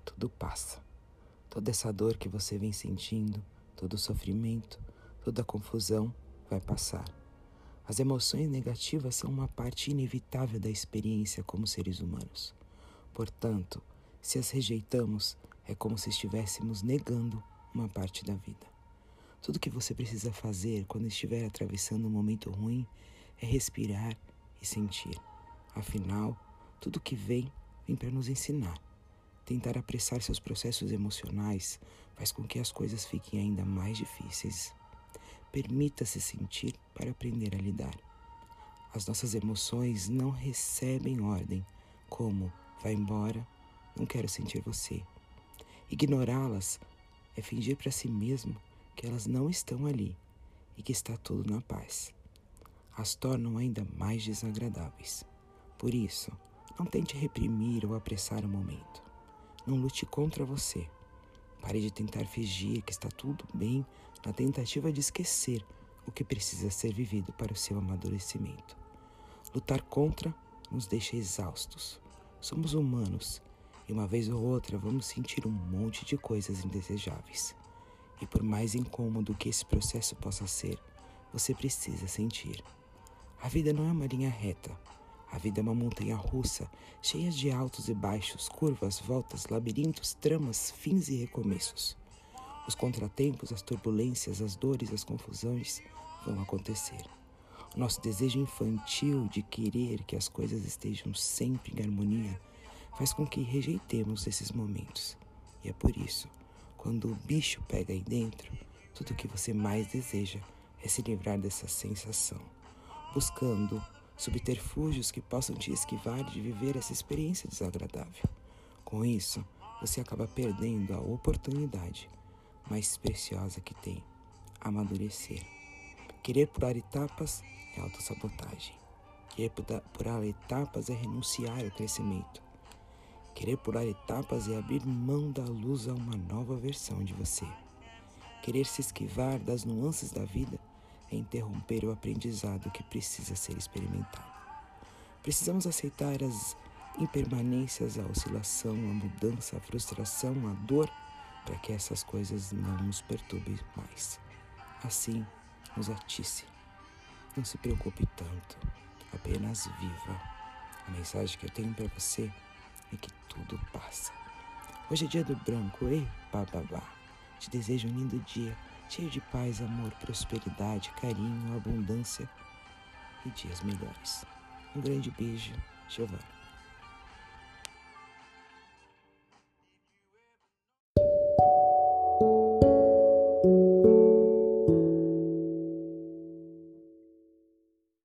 tudo passa. Toda essa dor que você vem sentindo, todo o sofrimento, toda a confusão vai passar. As emoções negativas são uma parte inevitável da experiência como seres humanos. Portanto, se as rejeitamos, é como se estivéssemos negando uma parte da vida. Tudo que você precisa fazer quando estiver atravessando um momento ruim é respirar e sentir. Afinal, tudo que vem para nos ensinar. Tentar apressar seus processos emocionais faz com que as coisas fiquem ainda mais difíceis. Permita-se sentir para aprender a lidar. As nossas emoções não recebem ordem, como vai embora, não quero sentir você. Ignorá-las é fingir para si mesmo que elas não estão ali e que está tudo na paz. As tornam ainda mais desagradáveis. Por isso, não tente reprimir ou apressar o momento. Não lute contra você. Pare de tentar fingir que está tudo bem na tentativa de esquecer o que precisa ser vivido para o seu amadurecimento. Lutar contra nos deixa exaustos. Somos humanos e uma vez ou outra vamos sentir um monte de coisas indesejáveis. E por mais incômodo que esse processo possa ser, você precisa sentir. A vida não é uma linha reta. A vida é uma montanha russa, cheia de altos e baixos, curvas, voltas, labirintos, tramas, fins e recomeços. Os contratempos, as turbulências, as dores, as confusões vão acontecer. O nosso desejo infantil de querer que as coisas estejam sempre em harmonia faz com que rejeitemos esses momentos. E é por isso, quando o bicho pega aí dentro, tudo o que você mais deseja é se livrar dessa sensação, buscando subterfúgios que possam te esquivar de viver essa experiência desagradável. Com isso, você acaba perdendo a oportunidade mais preciosa que tem, amadurecer. Querer pular etapas é autossabotagem. Querer pular etapas é renunciar ao crescimento. Querer pular etapas é abrir mão da luz a uma nova versão de você. Querer se esquivar das nuances da vida é interromper o aprendizado que precisa ser experimentado. Precisamos aceitar as impermanências, a oscilação, a mudança, a frustração, a dor, para que essas coisas não nos perturbem mais. Assim, nos atice. Não se preocupe tanto, apenas viva. A mensagem que eu tenho para você é que tudo passa. Hoje é dia do branco, ei, bababá. Te desejo um lindo dia, cheio de paz, amor, prosperidade, carinho, abundância e dias melhores. Um grande beijo, Giovana.